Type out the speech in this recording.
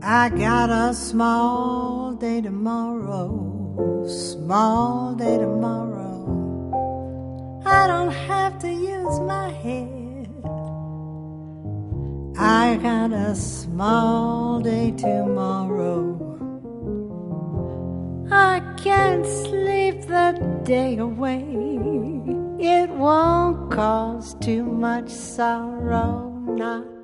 I got a small day tomorrow, small day tomorrow. I don't have to use my head. I got a small day tomorrow. I can't sleep the day away. It won't cause too much sorrow, not